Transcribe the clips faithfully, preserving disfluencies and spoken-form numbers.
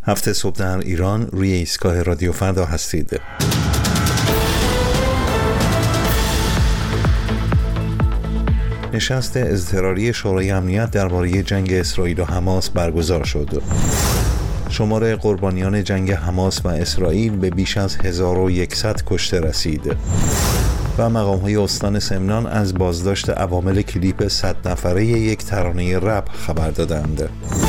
هفته صبح در ایران روی ایستگاه رادیو فردا هستید. نشست اضطراری شورای امنیت درباره جنگ اسرائیل و حماس برگزار شد. شمار قربانیان جنگ حماس و اسرائیل به بیش از هزار و صد کشته رسید و مقام‌های استان سمنان از بازداشت عوامل کلیپ صد نفره یک ترانه رپ خبر دادند.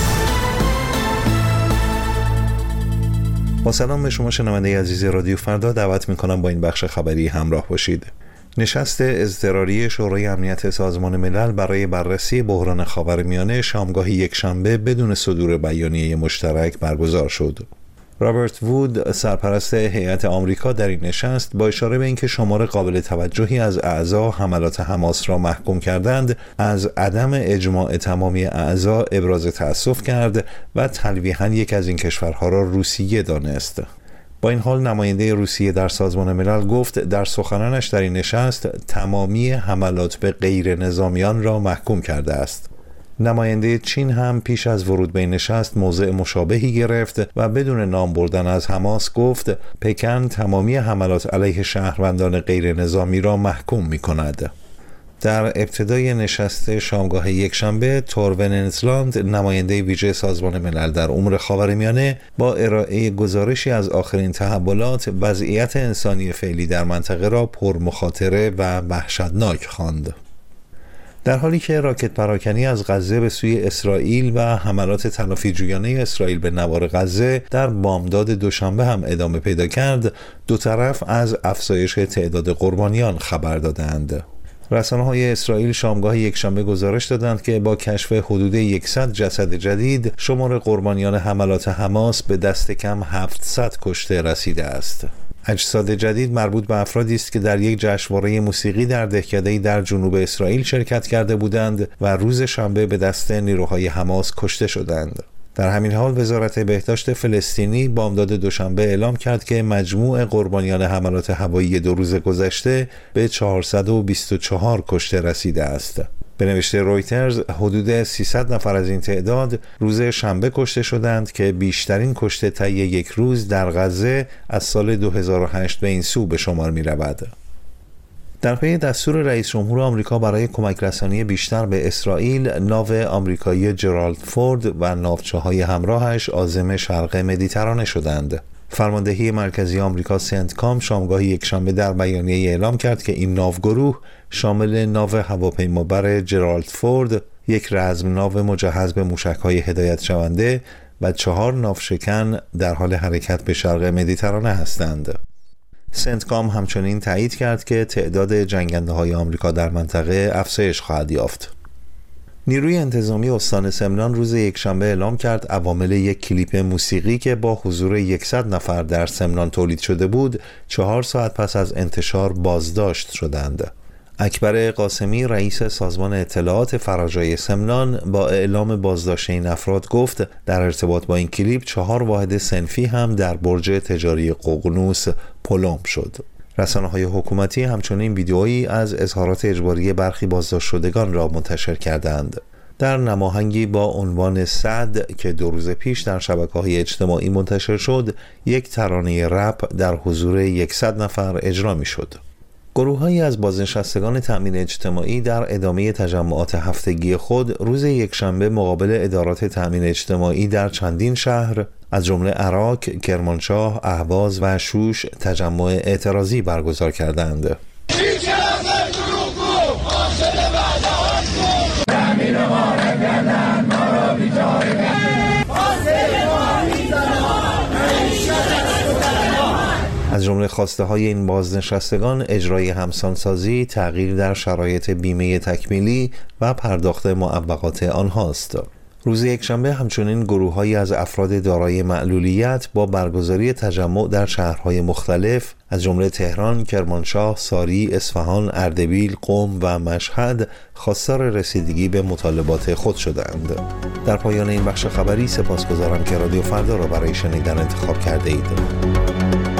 با سلام به شما شنونده عزیز رادیو فردا، دعوت می‌کنم با این بخش خبری همراه باشید. نشست اضطراری شورای امنیت سازمان ملل برای بررسی بحران خاورمیانه شامگاه یکشنبه بدون صدور بیانیه مشترک برگزار شد. رابرت وود، سرپرست هیئت آمریکا در این نشست، با اشاره به اینکه شمار قابل توجهی از اعضا حملات حماس را محکوم کردند، از عدم اجماع تمامی اعضا ابراز تأسف کرد و تلویحاً یک از این کشورها را روسیه دانست. با این حال نماینده روسیه در سازمان ملل گفت در سخنانش در این نشست تمامی حملات به غیر نظامیان را محکوم کرده است. نماینده چین هم پیش از ورود به این نشست موضع مشابهی گرفت و بدون نام بردن از حماس گفت پکن تمامی حملات علیه شهروندان غیر نظامی را محکوم می کند. در ابتدای نشست شامگاه یکشنبه، تور وننسلاند، نماینده ویژه سازمان ملل در امور خاورمیانه، با ارائه گزارشی از آخرین تحولات وضعیت انسانی فعلی در منطقه را پرمخاطره و وحشتناک خواند. در حالی که راکت پراکنی از غزه به سوی اسرائیل و حملات تلافی جویانه اسرائیل به نوار غزه در بامداد دوشنبه هم ادامه پیدا کرد، دو طرف از افزایش تعداد قربانیان خبر دادند. رسانه‌های اسرائیل شامگاه یکشنبه گزارش دادند که با کشف حدود صد جسد جدید، شمار قربانیان حملات حماس به دست کم هفتصد کشته رسیده است. اجساد جدید مربوط به افرادی است که در یک جشنواره موسیقی در دهکده‌ای در جنوب اسرائیل شرکت کرده بودند و روز شنبه به دست نیروهای حماس کشته شدند. در همین حال وزارت بهداشت فلسطینی بامداد دوشنبه اعلام کرد که مجموع قربانیان حملات هوایی دو روز گذشته به چهارصد و بیست و چهار کشته رسیده است. به نوشته رویترز، حدود سیصد نفر از این تعداد روز شنبه کشته شدند که بیشترین کشته طی یک روز در غزه از سال دو هزار و هشت به این سو به شمار می رود. در پی دستور رئیس جمهور آمریکا برای کمک رسانی بیشتر به اسرائیل، ناو آمریکایی جرالد فورد و ناوچه‌های همراهش عازم شرق مدیترانه شدند. فرماندهی مرکزی آمریکا سنتکام شامگاه یکشنبه در بیانیه اعلام کرد که این ناوگروه شامل ناو هواپیمابر جرالد فورد، یک رزم ناو مجهز به موشک‌های هدایت شونده و چهار ناوشکن در حال حرکت به شرق مدیترانه هستند. سنتکام همچنین تایید کرد که تعداد جنگنده‌های آمریکا در منطقه افزایش خواهد یافت. نیروی انتظامی استان سمنان روز یکشنبه اعلام کرد عوامل یک کلیپ موسیقی که با حضور صد نفر در سمنان تولید شده بود، چهار ساعت پس از انتشار بازداشت شدند. اکبر قاسمی، رئیس سازمان اطلاعات فراجای سمنان، با اعلام بازداشت این افراد گفت در ارتباط با این کلیپ چهار واحد صنفی هم در برج تجاری ققنوس پلمب شد. رسانه‌های حکومتی همچنین ویدئویی از اظهارات اجباری برخی بازداشت شدگان را منتشر کردند. در نماهنگی با عنوان صد که دو روز پیش در شبکه‌های اجتماعی منتشر شد، یک ترانه رپ در حضور صد نفر اجرا می‌شد. گروه‌هایی از بازنشستگان تأمین اجتماعی در ادامه تجمعات هفتگی خود روز یکشنبه مقابل ادارات تأمین اجتماعی در چندین شهر از جمله عراق، کرمانشاه، اهواز و شوش تجمع اعتراضی برگزار کردند. از جمله خواسته های این بازنشستگان اجرای همسانسازی، تغییر در شرایط بیمه تکمیلی و پرداخت معوقات آنهاست. روز یکشنبه همچنین گروه‌هایی از افراد دارای معلولیت با برگزاری تجمع در شهرهای مختلف از جمله تهران، کرمانشاه، ساری، اصفهان، اردبیل، قم و مشهد خواستار رسیدگی به مطالبات خود شدند. در پایان این بخش خبری سپاسگزارم که رادیو فردا را برای شنیدن انتخاب کرده اید.